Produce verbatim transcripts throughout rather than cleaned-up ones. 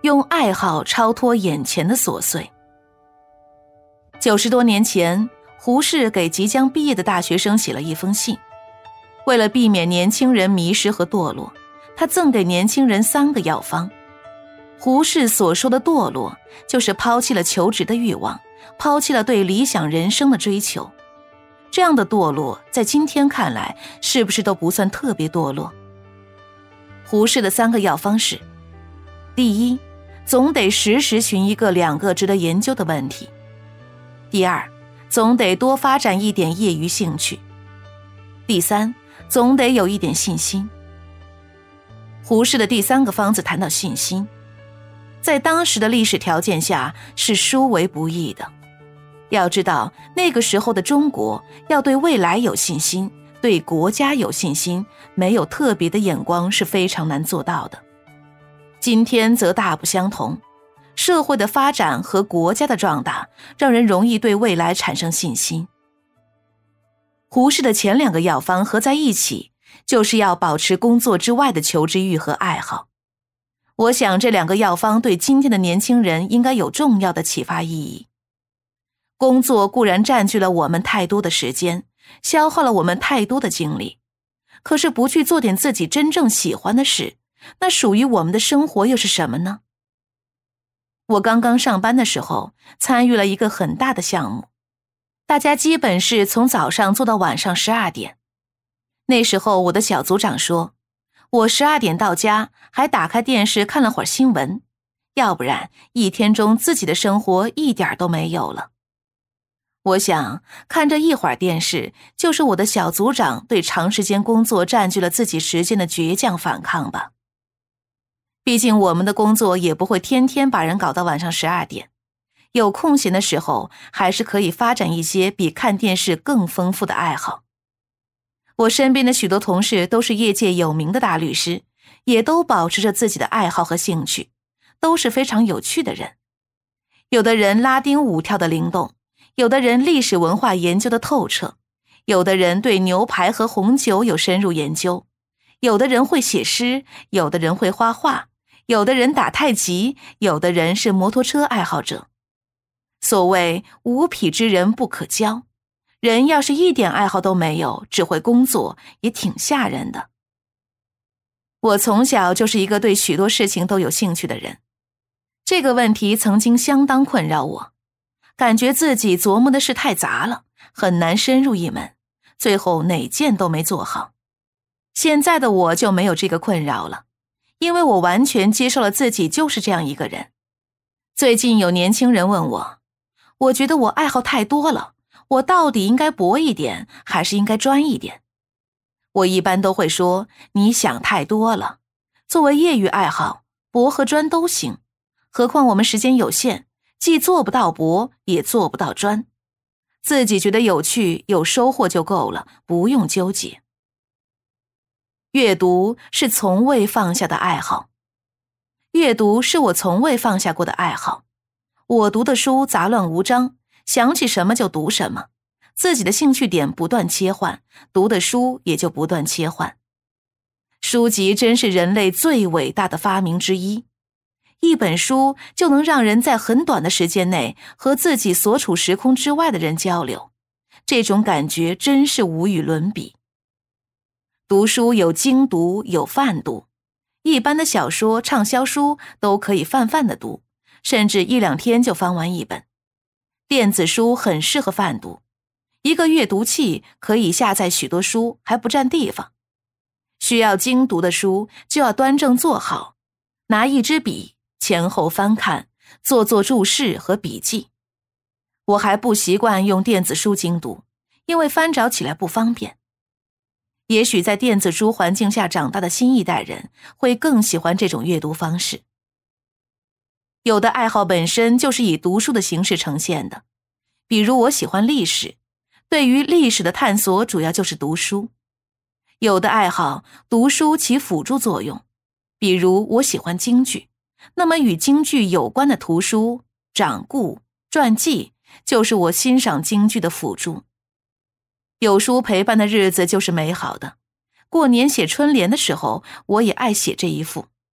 用爱好超脱眼前的琐碎。九十多年前，胡适给即将毕业的大学生写了一封信，为了避免年轻人迷失和堕落，他赠给年轻人三个药方。胡适所说的堕落，就是抛弃了求职的欲望，抛弃了对理想人生的追求。这样的堕落，在今天看来，是不是都不算特别堕落？胡适的三个药方是：第一，总得时时寻一个两个值得研究的问题；第二，总得多发展一点业余兴趣；第三，总得有一点信心。胡适的第三个方子谈到信心，在当时的历史条件下是殊为不易的。要知道，那个时候的中国要对未来有信心，对国家有信心，没有特别的眼光是非常难做到的。今天则大不相同，社会的发展和国家的壮大让人容易对未来产生信心。胡适的前两个药方合在一起，就是要保持工作之外的求知欲和爱好。我想这两个药方对今天的年轻人应该有重要的启发意义。工作固然占据了我们太多的时间，消耗了我们太多的精力，可是不去做点自己真正喜欢的事，那属于我们的生活又是什么呢？我刚刚上班的时候，参与了一个很大的项目，大家基本是从早上做到晚上十二点。那时候我的小组长说，我十二点到家，还打开电视看了会儿新闻，要不然一天中自己的生活一点都没有了。我想，看这一会儿电视，就是我的小组长对长时间工作占据了自己时间的倔强反抗吧。毕竟我们的工作也不会天天把人搞到晚上十二点，有空闲的时候，还是可以发展一些比看电视更丰富的爱好。我身边的许多同事都是业界有名的大律师，也都保持着自己的爱好和兴趣，都是非常有趣的人。有的人拉丁舞跳得灵动，有的人历史文化研究得透彻，有的人对牛排和红酒有深入研究，有的人会写诗，有的人会画画，有的人打太极，有的人是摩托车爱好者。所谓无匹之人不可交，人要是一点爱好都没有，只会工作，也挺吓人的。我从小就是一个对许多事情都有兴趣的人，这个问题曾经相当困扰我，感觉自己琢磨的事太杂了，很难深入一门，最后哪件都没做好。现在的我就没有这个困扰了，因为我完全接受了自己就是这样一个人。最近有年轻人问我，我觉得我爱好太多了，我到底应该博一点，还是应该专一点？我一般都会说，你想太多了。作为业余爱好，博和专都行，何况我们时间有限，既做不到博，也做不到专。自己觉得有趣，有收获就够了，不用纠结。阅读是从未放下的爱好。阅读是我从未放下过的爱好。我读的书杂乱无章，想起什么就读什么，自己的兴趣点不断切换，读的书也就不断切换。书籍真是人类最伟大的发明之一。一本书就能让人在很短的时间内和自己所处时空之外的人交流，这种感觉真是无与伦比。读书有精读，有泛读，一般的小说、畅销书都可以泛泛的读，甚至一两天就翻完一本。电子书很适合泛读，一个阅读器可以下载许多书，还不占地方。需要精读的书就要端正坐好，拿一支笔，前后翻看，做做注释和笔记。我还不习惯用电子书精读，因为翻找起来不方便。也许在电子书环境下长大的新一代人会更喜欢这种阅读方式。有的爱好本身就是以读书的形式呈现的，比如我喜欢历史，对于历史的探索主要就是读书。有的爱好，读书起辅助作用，比如我喜欢京剧，那么与京剧有关的图书、掌故、传记，就是我欣赏京剧的辅助。有书陪伴的日子就是美好的。过年写春联的时候，我也爱写这一副。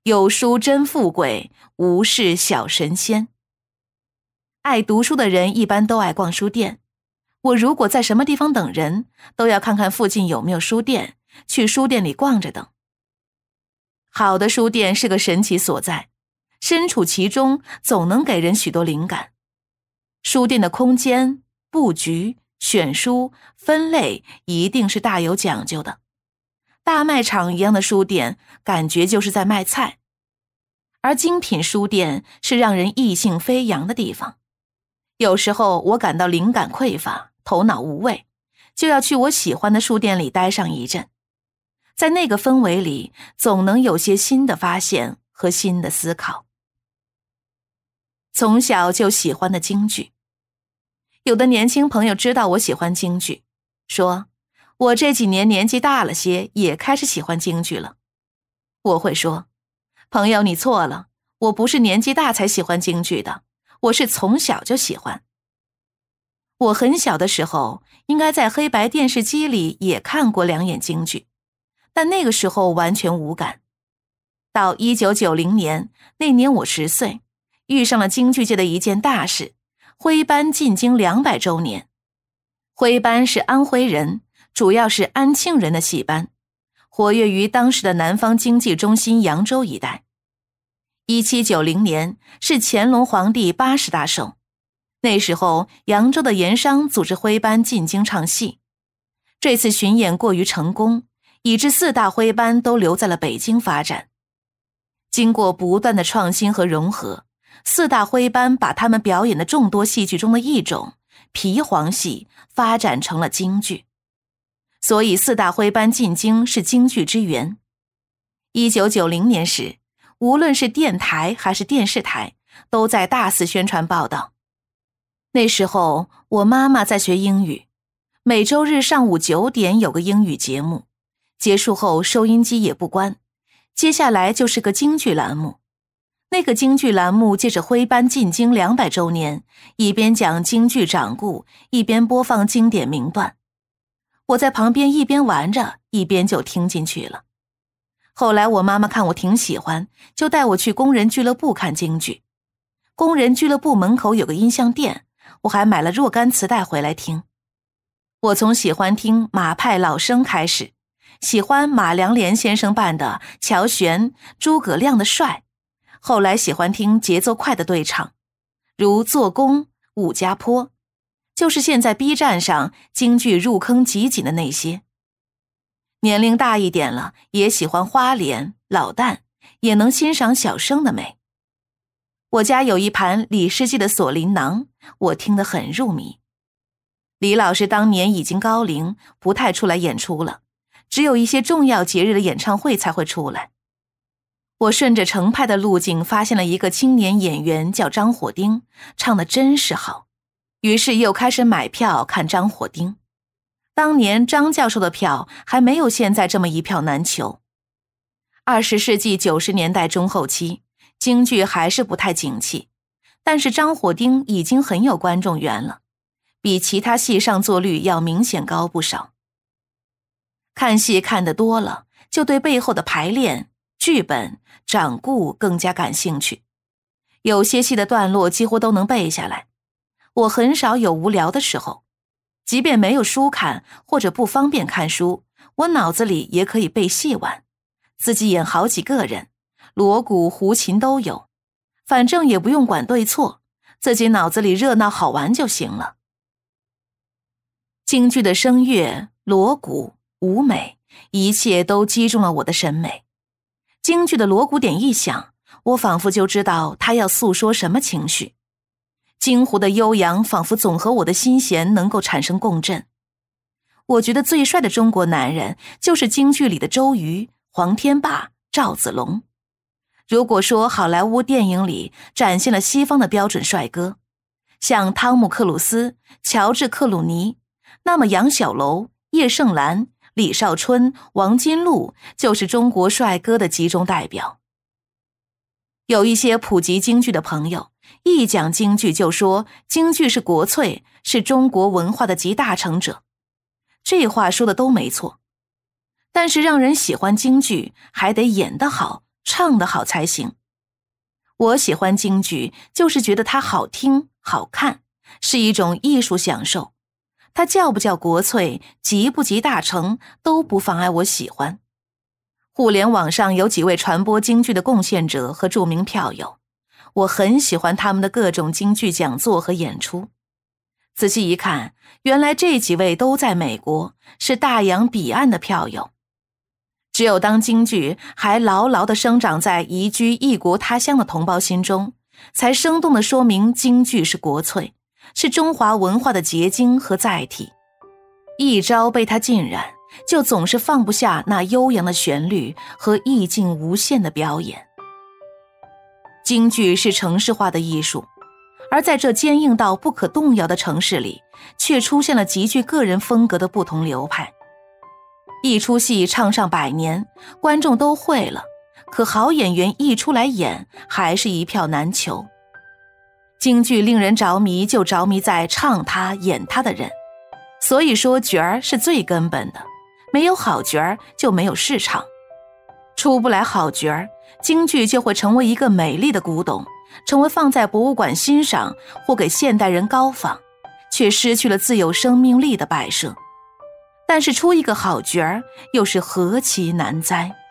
有书真富贵，无事小神仙。爱读书的人一般都爱逛书店，我如果在什么地方等人，都要看看附近有没有书店，去书店里逛着等。好的书店是个神奇所在，身处其中总能给人许多灵感。书店的空间、布局、选书、分类一定是大有讲究的。大卖场一样的书店，感觉就是在卖菜。而精品书店是让人意兴飞扬的地方。有时候我感到灵感匮乏，头脑无味，就要去我喜欢的书店里待上一阵。在那个氛围里，总能有些新的发现和新的思考。从小就喜欢的京剧。有的年轻朋友知道我喜欢京剧，说我这几年年纪大了些，也开始喜欢京剧了。我会说，朋友你错了，我不是年纪大才喜欢京剧的，我是从小就喜欢。我很小的时候，应该在黑白电视机里也看过两眼京剧，但那个时候完全无感。到一九九零年，那年我十岁，遇上了京剧界的一件大事，徽班进京两百周年。徽班是安徽人，主要是安庆人的戏班，活跃于当时的南方经济中心扬州一带。一七九零年是乾隆皇帝八十大寿，那时候扬州的盐商组织徽班进京唱戏。这次巡演过于成功，以致四大徽班都留在了北京发展。经过不断的创新和融合，四大徽班把他们表演的众多戏剧中的一种皮黄戏发展成了京剧。所以四大徽班进京是京剧之源。一九九零年时，无论是电台还是电视台，都在大肆宣传报道。那时候我妈妈在学英语，每周日上午九点有个英语节目，结束后收音机也不关，接下来就是个京剧栏目。那个京剧栏目借着徽班进京两百周年，一边讲京剧掌故，一边播放经典名段。我在旁边一边玩着，一边就听进去了。后来我妈妈看我挺喜欢，就带我去工人俱乐部看京剧。工人俱乐部门口有个音像店，我还买了若干磁带回来听。我从喜欢听马派老生开始，喜欢马良莲先生扮的乔玄、诸葛亮的帅，后来喜欢听节奏快的对唱，如做工、武家坡，就是现在 B 站上京剧入坑极紧的那些。年龄大一点了，也喜欢花脸、老旦，也能欣赏小生的美。我家有一盘李世济的锁麟囊，我听得很入迷。李老师当年已经高龄，不太出来演出了，只有一些重要节日的演唱会才会出来。我顺着程派的路径发现了一个青年演员叫张火丁，唱得真是好，于是又开始买票看张火丁。当年张教授的票还没有现在这么一票难求。二十世纪九十年代中后期，京剧还是不太景气，但是张火丁已经很有观众缘了，比其他戏上座率要明显高不少。看戏看得多了，就对背后的排练、剧本、掌故更加感兴趣。有些戏的段落几乎都能背下来。我很少有无聊的时候，即便没有书看或者不方便看书，我脑子里也可以背戏玩，自己演好几个人，锣鼓胡琴都有，反正也不用管对错，自己脑子里热闹好玩就行了。京剧的声乐、锣鼓、舞美，一切都击中了我的审美。京剧的锣鼓点一响，我仿佛就知道它要诉说什么情绪。京胡的悠扬仿佛总和我的心弦能够产生共振。我觉得最帅的中国男人就是京剧里的周瑜、黄天霸、赵子龙。如果说好莱坞电影里展现了西方的标准帅哥，像汤姆克鲁斯、乔治克鲁尼，那么杨小楼、叶盛兰、李少春、王金禄就是中国帅哥的集中代表。有一些普及京剧的朋友，一讲京剧就说京剧是国粹，是中国文化的集大成者。这话说的都没错，但是让人喜欢京剧还得演得好， 唱得好才行。我喜欢京剧，就是觉得它好听、好看，是一种艺术享受。它叫不叫国粹，集不集大成，都不妨碍我喜欢。互联网上有几位传播京剧的贡献者和著名票友，我很喜欢他们的各种京剧讲座和演出。仔细一看，原来这几位都在美国，是大洋彼岸的票友。只有当京剧还牢牢地生长在移居异国他乡的同胞心中，才生动地说明京剧是国粹，是中华文化的结晶和载体。一朝被它浸染，就总是放不下那悠扬的旋律和意境无限的表演。京剧是城市化的艺术，而在这坚硬到不可动摇的城市里，却出现了极具个人风格的不同流派。一出戏唱上百年，观众都会了，可好演员一出来演，还是一票难求。京剧令人着迷，就着迷在唱它演它的人，所以说角儿是最根本的，没有好角儿就没有市场。出不来好角儿，京剧就会成为一个美丽的古董，成为放在博物馆欣赏或给现代人高仿，却失去了自有生命力的摆设。但是出一个好角儿，又是何其难哉。